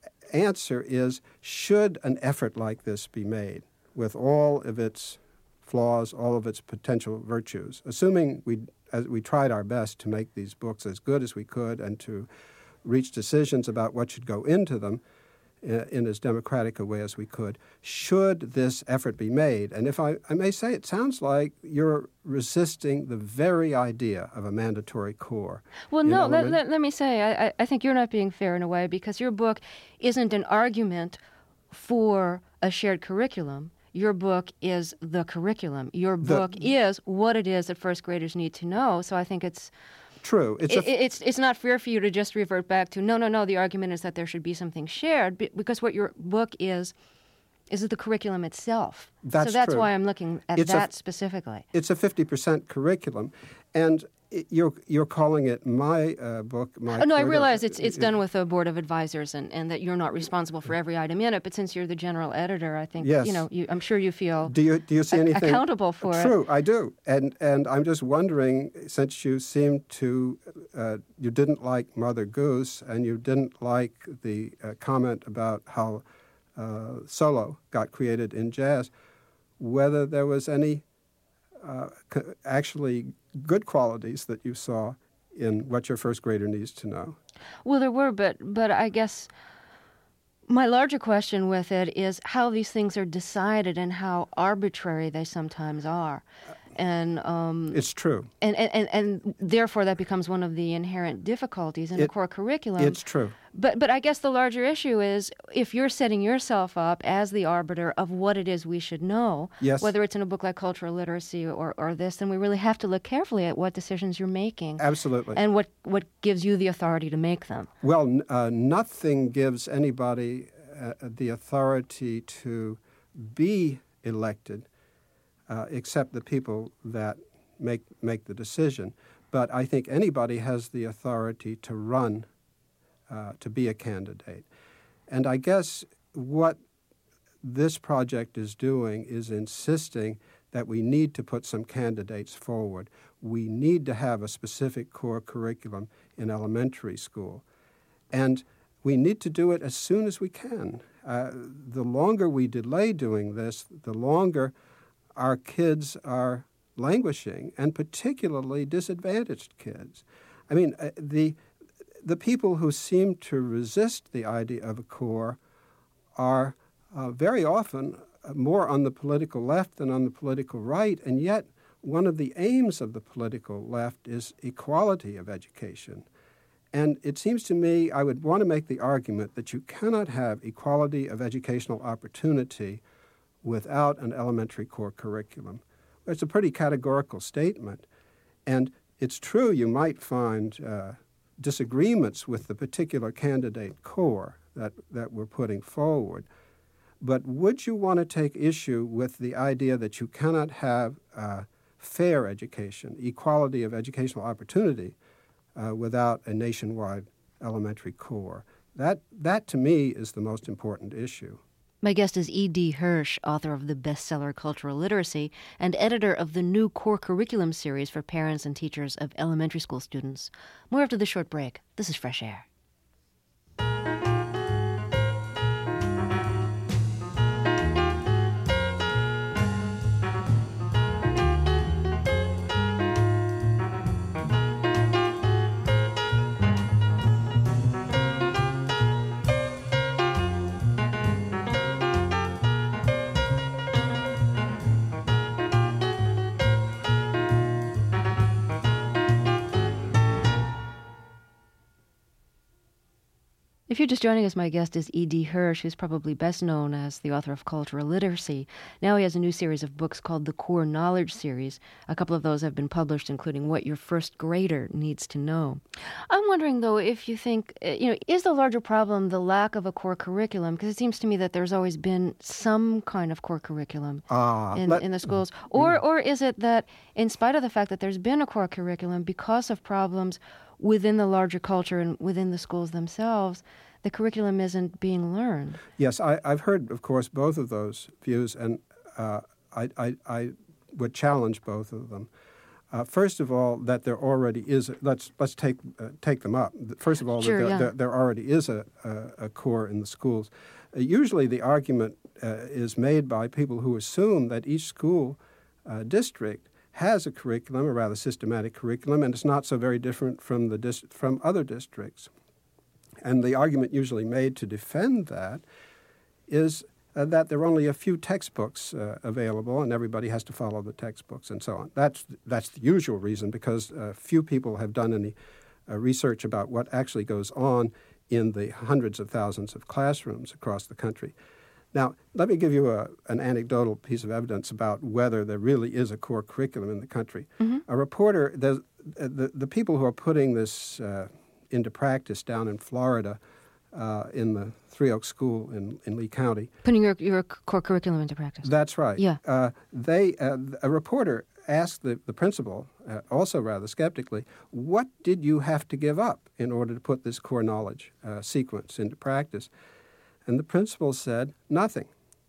[SPEAKER 11] answer is, should an effort like this be made with all of its flaws, all of its potential virtues, assuming we as we tried our best to make these books as good as we could and to reach decisions about what should go into them in, in as democratic a way as we could, should this effort be made? And if I, I may say, it sounds like you're resisting the very idea of a mandatory core.
[SPEAKER 1] Well, no, let, let, let me say, I, I think you're not being fair in a way, because your book isn't an argument for a shared curriculum. Your book is the curriculum. Your book the, is what it is that first graders need to know. So I think it's
[SPEAKER 11] true. It's,
[SPEAKER 1] it, a, it's it's not fair for you to just revert back to, no, no, no, the argument is that there should be something shared, because what your book is is the curriculum itself.
[SPEAKER 11] That's
[SPEAKER 1] so that's
[SPEAKER 11] true.
[SPEAKER 1] why I'm looking at
[SPEAKER 11] it's
[SPEAKER 1] that
[SPEAKER 11] a,
[SPEAKER 1] specifically.
[SPEAKER 11] It's a fifty percent curriculum, and it, you're you're calling it my uh, book. My
[SPEAKER 1] oh, no, I
[SPEAKER 11] quarter.
[SPEAKER 1] realize it's it's done with a board of advisors, and, and that you're not responsible for every item in it. But since you're the general editor, I think
[SPEAKER 11] yes.
[SPEAKER 1] you know. You, I'm sure you feel
[SPEAKER 11] do you do you see
[SPEAKER 1] a-
[SPEAKER 11] anything
[SPEAKER 1] accountable for
[SPEAKER 11] true,
[SPEAKER 1] it.
[SPEAKER 11] True, I do, and and I'm just wondering, since you seem to uh, you didn't like Mother Goose, and you didn't like the uh, comment about how uh, solo got created in jazz, whether there was any uh, co- actually good qualities that you saw in what your first grader needs to know.
[SPEAKER 1] Well, there were, but but I guess my larger question with it is how these things are decided and how arbitrary they sometimes are. And um,
[SPEAKER 11] it's true.
[SPEAKER 1] And, and, and, and therefore that becomes one of the inherent difficulties in
[SPEAKER 11] it,
[SPEAKER 1] a core curriculum.
[SPEAKER 11] It's true.
[SPEAKER 1] But but I guess the larger issue is if you're setting yourself up as the arbiter of what it is we should know,
[SPEAKER 11] yes.
[SPEAKER 1] whether it's in a book like Cultural Literacy or, or this, then we really have to look carefully at what decisions you're making.
[SPEAKER 11] Absolutely.
[SPEAKER 1] And what, what gives you the authority to make them.
[SPEAKER 11] Well, uh, nothing gives anybody uh, the authority to be elected uh, except the people that make make the decision. But I think anybody has the authority to run Uh, to be a candidate. And I guess what this project is doing is insisting that we need to put some candidates forward. We need to have a specific core curriculum in elementary school. And we need to do it as soon as we can. Uh, the longer we delay doing this, the longer our kids are languishing, and particularly disadvantaged kids. I mean, uh, the The people who seem to resist the idea of a core are uh, very often more on the political left than on the political right, and yet one of the aims of the political left is equality of education. And it seems to me I would want to make the argument that you cannot have equality of educational opportunity without an elementary core curriculum. It's a pretty categorical statement, and it's true you might find uh, disagreements with the particular candidate core that, that we're putting forward. But would you want to take issue with the idea that you cannot have uh, fair education, equality of educational opportunity, uh, without a nationwide elementary core? That, that, to me, is the most important issue.
[SPEAKER 1] My guest is E D. Hirsch, author of the bestseller Cultural Literacy and editor of the new core curriculum series for parents and teachers of elementary school students. More after this short break. This is Fresh Air. If you're just joining us, my guest is E D. Hirsch, who's probably best known as the author of Cultural Literacy. Now he has a new series of books called the Core Knowledge Series. A couple of those have been published, including What Your First Grader Needs to Know. I'm wondering, though, if you think, you know, is the larger problem the lack of a core curriculum? Because it seems to me that there's always been some kind of core curriculum uh, in, let, in the schools. Or, or is it that, in spite of the fact that there's been a core curriculum, because of problems within the larger culture and within the schools themselves, the curriculum isn't being learned?
[SPEAKER 11] Yes, I, I've heard, of course, both of those views, and uh, I, I, I would challenge both of them. Uh, first of all, that there already is. A, let's let's take uh, take them up. First of all,
[SPEAKER 1] sure,
[SPEAKER 11] that there,
[SPEAKER 1] yeah.
[SPEAKER 11] there, there already is a, a, a core in the schools. Uh, usually, the argument uh, is made by people who assume that each school uh, district has a curriculum, a rather systematic curriculum, and it's not so very different from the dis- from other districts. And the argument usually made to defend that is uh, that there are only a few textbooks uh, available, and everybody has to follow the textbooks and so on. That's that's the usual reason, because uh, few people have done any uh, research about what actually goes on in the hundreds of thousands of classrooms across the country. Now, let me give you a, an anecdotal piece of evidence about whether there really is a core curriculum in the country.
[SPEAKER 1] Mm-hmm.
[SPEAKER 11] A reporter, the, the, the people who are putting this uh, into practice down in Florida uh, in the Three Oaks School in, in Lee County.
[SPEAKER 1] Putting your, your core curriculum into practice.
[SPEAKER 11] That's right.
[SPEAKER 1] Yeah.
[SPEAKER 11] Uh, they, uh, a reporter asked the, the principal, uh, also rather skeptically, what did you have to give up in order to put this core knowledge uh, sequence into practice? And the principal said, nothing.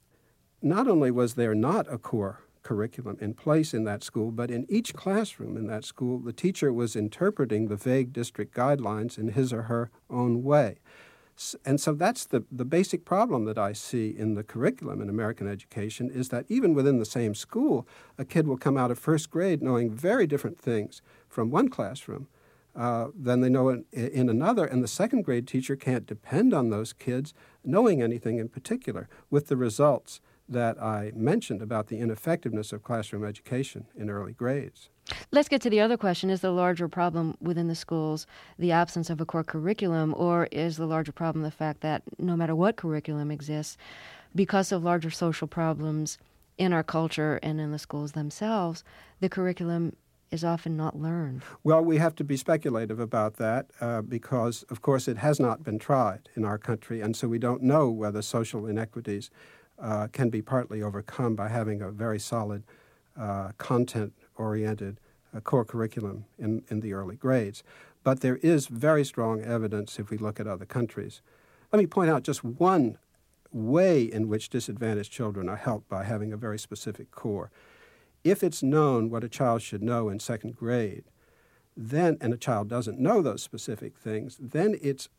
[SPEAKER 11] Not only was there not a core curriculum in place in that school, but in each classroom in that school, the teacher was interpreting the vague district guidelines in his or her own way. And so that's the, the basic problem that I see in the curriculum in American education, is that even within the same school, a kid will come out of first grade knowing very different things from one classroom Uh, than they know in, in another, and the second grade teacher can't depend on those kids knowing anything in particular, with the results that I mentioned about the ineffectiveness of classroom education in early grades.
[SPEAKER 1] Let's get to the other question. Is the larger problem within the schools the absence of a core curriculum, or is the larger problem the fact that no matter what curriculum exists, because of larger social problems in our culture and in the schools themselves, the curriculum is often not learned?
[SPEAKER 11] Well, we have to be speculative about that uh, because, of course, it has not been tried in our country, and so we don't know whether social inequities uh, can be partly overcome by having a very solid, uh, content-oriented uh, core curriculum in, in the early grades. But there is very strong evidence if we look at other countries. Let me point out just one way in which disadvantaged children are helped by having a very specific core. If it's known what a child should know in second grade, then, and a child doesn't know those specific things, then it's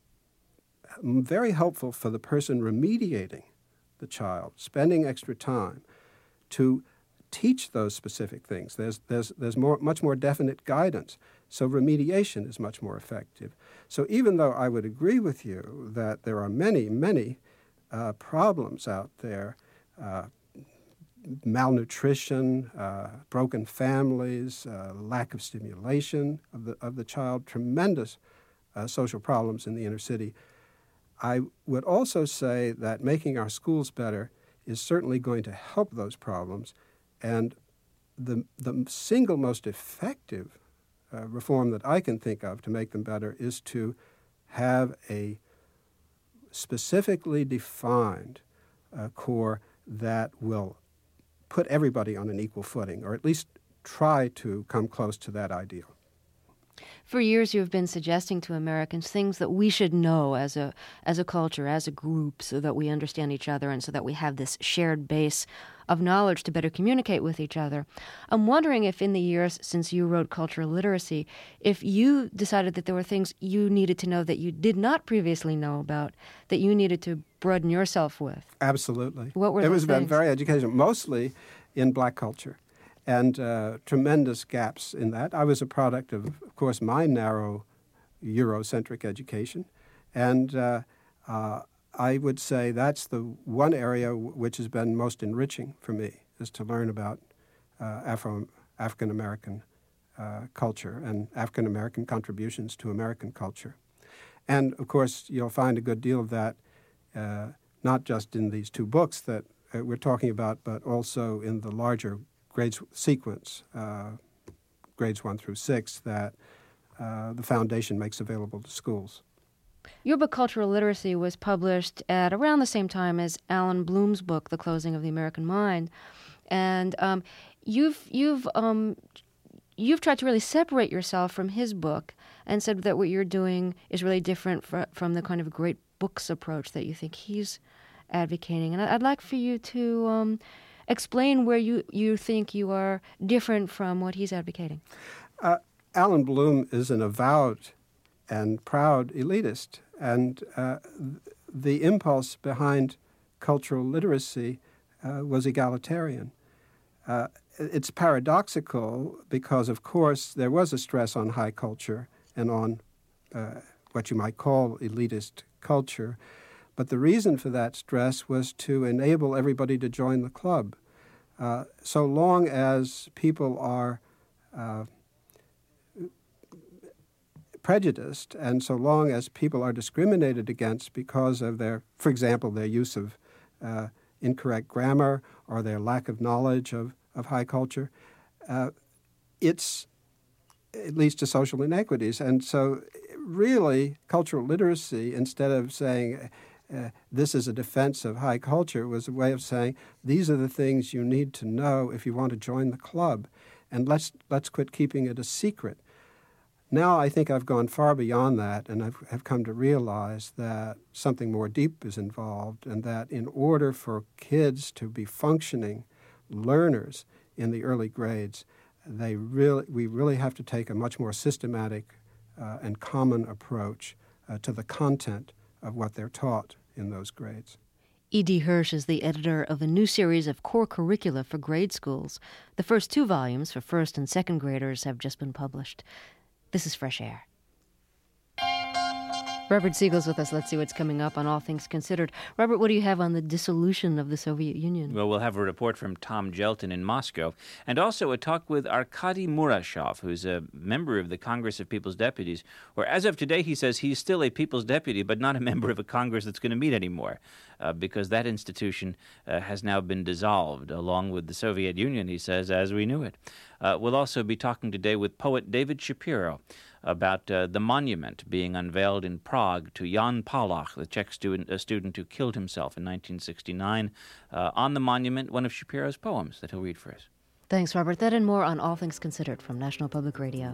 [SPEAKER 11] very helpful for the person remediating the child, spending extra time to teach those specific things. There's, there's, there's more, much more definite guidance, so remediation is much more effective. So even though I would agree with you that there are many, many uh, problems out there, uh, malnutrition, uh, broken families, uh, lack of stimulation of the of the child, tremendous uh, social problems in the inner city. I would also say that making our schools better is certainly going to help those problems, and the the single most effective uh, reform that I can think of to make them better is to have a specifically defined uh, core that will put everybody on an equal footing, or at least try to come close to that ideal.
[SPEAKER 1] For years, you have been suggesting to Americans things that we should know as a as a culture, as a group, so that we understand each other and so that we have this shared base of knowledge to better communicate with each other. I'm wondering if in the years since you wrote Cultural Literacy, if you decided that there were things you needed to know that you did not previously know about, that you needed to broaden yourself with.
[SPEAKER 11] Absolutely.
[SPEAKER 1] What were
[SPEAKER 11] it
[SPEAKER 1] those
[SPEAKER 11] was
[SPEAKER 1] things?
[SPEAKER 11] very educational, mostly in black culture, and uh, tremendous gaps in that. I was a product of, of course, my narrow Eurocentric education, and uh, uh, I would say that's the one area w- which has been most enriching for me, is to learn about uh, Afro African American uh, culture and African American contributions to American culture. And, of course, you'll find a good deal of that uh, not just in these two books that uh, we're talking about, but also in the larger grades sequence, uh, grades one through six, that uh, the Foundation makes available to schools.
[SPEAKER 1] Your book, Cultural Literacy, was published at around the same time as Alan Bloom's book, The Closing of the American Mind. And um, you've you've um, you've tried to really separate yourself from his book and said that what you're doing is really different fr- from the kind of great books approach that you think he's advocating. And I'd like for you to um, explain where you, you think you are different from what he's advocating.
[SPEAKER 11] Uh, Alan Bloom is an avowed and proud elitist, and uh, the impulse behind cultural literacy uh, was egalitarian. Uh, it's paradoxical because, of course, there was a stress on high culture and on uh, what you might call elitist culture, but the reason for that stress was to enable everybody to join the club. Uh, so long as people are uh, prejudiced, and so long as people are discriminated against because of their, for example, their use of uh, incorrect grammar or their lack of knowledge of, of high culture, uh, it's it leads to social inequities. And so really, cultural literacy, instead of saying uh, this is a defense of high culture, was a way of saying these are the things you need to know if you want to join the club, and let's let's quit keeping it a secret. Now I think I've gone far beyond that, and I've have come to realize that something more deep is involved, and that in order for kids to be functioning learners in the early grades, they really we really have to take a much more systematic uh, and common approach uh, to the content of what they're taught in those grades.
[SPEAKER 1] E D. Hirsch is the editor of a new series of core curricula for grade schools. The first two volumes for first and second graders have just been published. This is Fresh Air. Robert Siegel's with us. Let's see what's coming up on All Things Considered. Robert, what do you have on the dissolution of the Soviet Union?
[SPEAKER 12] Well, we'll have a report from Tom Jelton in Moscow, and also a talk with Arkady Murashov, who's a member of the Congress of People's Deputies, where as of today he says he's still a People's Deputy, but not a member of a Congress that's going to meet anymore, uh, because that institution uh, has now been dissolved, along with the Soviet Union, he says, as we knew it. Uh, we'll also be talking today with poet David Shapiro about uh, the monument being unveiled in Prague to Jan Palach, the Czech student, a student who killed himself in nineteen sixty-nine. Uh, on the monument, one of Shapiro's poems that he'll read for us.
[SPEAKER 1] Thanks, Robert. That and more on All Things Considered from National Public Radio.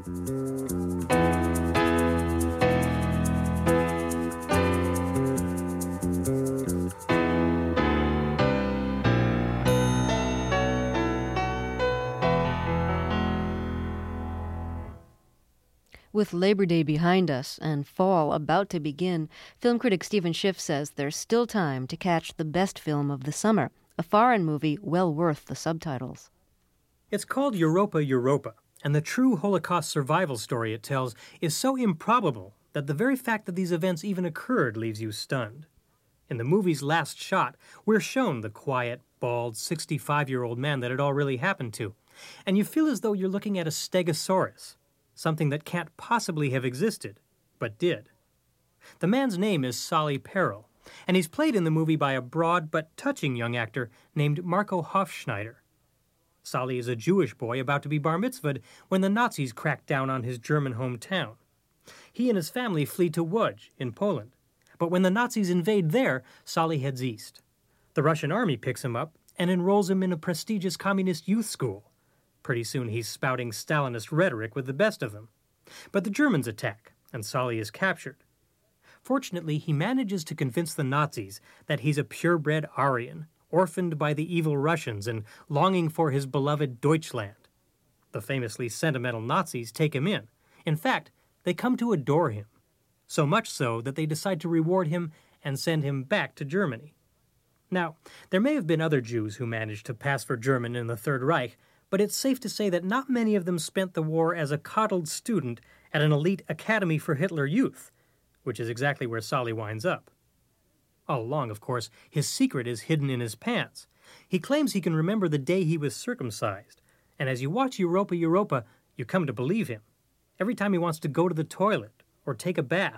[SPEAKER 1] With Labor Day behind us and fall about to begin, film critic Stephen Schiff says there's still time to catch the best film of the summer, a foreign movie well worth the subtitles.
[SPEAKER 13] It's called Europa, Europa, and the true Holocaust survival story it tells is so improbable that the very fact that these events even occurred leaves you stunned. In the movie's last shot, we're shown the quiet, bald, sixty-five-year-old man that it all really happened to, and you feel as though you're looking at a stegosaurus, something that can't possibly have existed, but did. The man's name is Solly Perel, and he's played in the movie by a broad but touching young actor named Marco Hofschneider. Solly is a Jewish boy about to be bar mitzvahed when the Nazis crack down on his German hometown. He and his family flee to Łódź in Poland, but when the Nazis invade there, Solly heads east. The Russian army picks him up and enrolls him in a prestigious communist youth school. Pretty soon he's spouting Stalinist rhetoric with the best of them. But the Germans attack, and Solly is captured. Fortunately, he manages to convince the Nazis that he's a purebred Aryan, orphaned by the evil Russians and longing for his beloved Deutschland. The famously sentimental Nazis take him in. In fact, they come to adore him. So much so that they decide to reward him and send him back to Germany. Now, there may have been other Jews who managed to pass for German in the Third Reich, but it's safe to say that not many of them spent the war as a coddled student at an elite academy for Hitler Youth, which is exactly where Solly winds up. All along, of course, his secret is hidden in his pants. He claims he can remember the day he was circumcised, and as you watch Europa, Europa, you come to believe him. Every time he wants to go to the toilet or take a bath,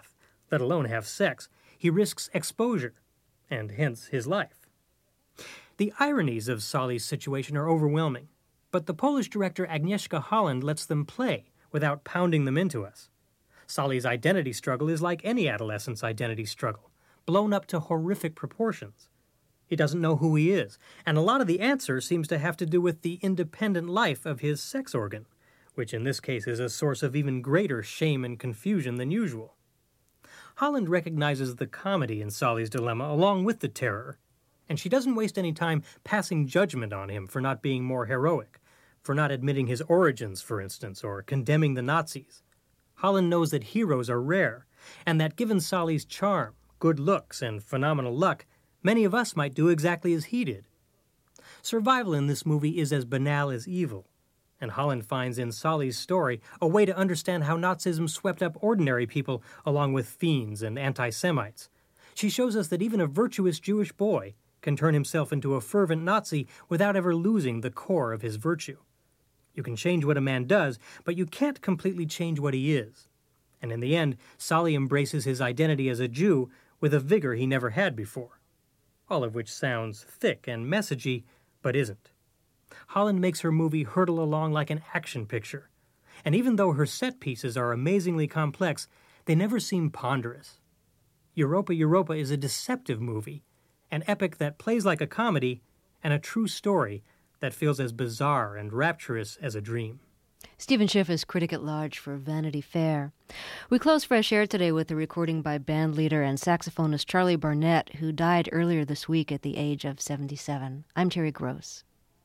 [SPEAKER 13] let alone have sex, he risks exposure, and hence his life. The ironies of Solly's situation are overwhelming, but the Polish director Agnieszka Holland lets them play without pounding them into us. Solly's identity struggle is like any adolescent's identity struggle, blown up to horrific proportions. He doesn't know who he is, and a lot of the answer seems to have to do with the independent life of his sex organ, which in this case is a source of even greater shame and confusion than usual. Holland recognizes the comedy in Solly's dilemma along with the terror, and she doesn't waste any time passing judgment on him for not being more heroic, for not admitting his origins, for instance, or condemning the Nazis. Holland knows that heroes are rare, and that given Solly's charm, good looks, and phenomenal luck, many of us might do exactly as he did. Survival in this movie is as banal as evil, and Holland finds in Solly's story a way to understand how Nazism swept up ordinary people along with fiends and anti-Semites. She shows us that even a virtuous Jewish boy can turn himself into a fervent Nazi without ever losing the core of his virtue. You can change what a man does, but you can't completely change what he is. And in the end, Solly embraces his identity as a Jew with a vigor he never had before. All of which sounds thick and messagey, but isn't. Holland makes her movie hurtle along like an action picture. And even though her set pieces are amazingly complex, they never seem ponderous. Europa, Europa is a deceptive movie, an epic that plays like a comedy, and a true story that feels as bizarre and rapturous as a dream.
[SPEAKER 1] Stephen Schiff is critic at large for Vanity Fair. We close Fresh Air today with a recording by band leader and saxophonist Charlie Barnett, who died earlier this week at the age of seventy-seven. I'm Terry Gross.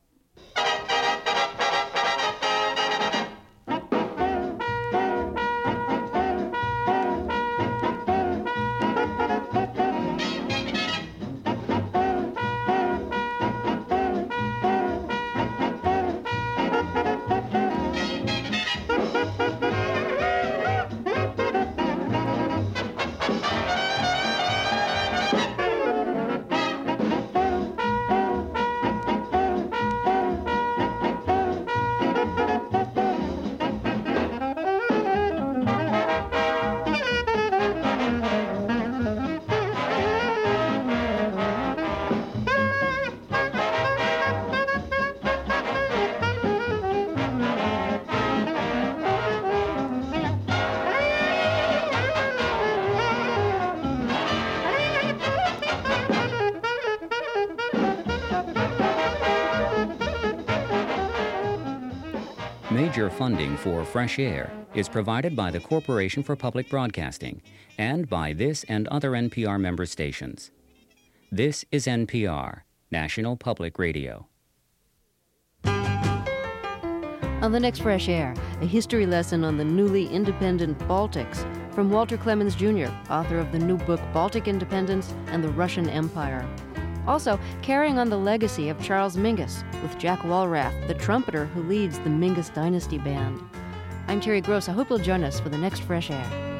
[SPEAKER 8] Major funding for Fresh Air is provided by the Corporation for Public Broadcasting and by this and other N P R member stations. This is N P R, National Public Radio.
[SPEAKER 1] On the next Fresh Air, a history lesson on the newly independent Baltics from Walter Clemens Junior, author of the new book Baltic Independence and the Russian Empire. Also, carrying on the legacy of Charles Mingus with Jack Walrath, the trumpeter who leads the Mingus Dynasty Band. I'm Terry Gross. I hope you'll join us for the next Fresh Air.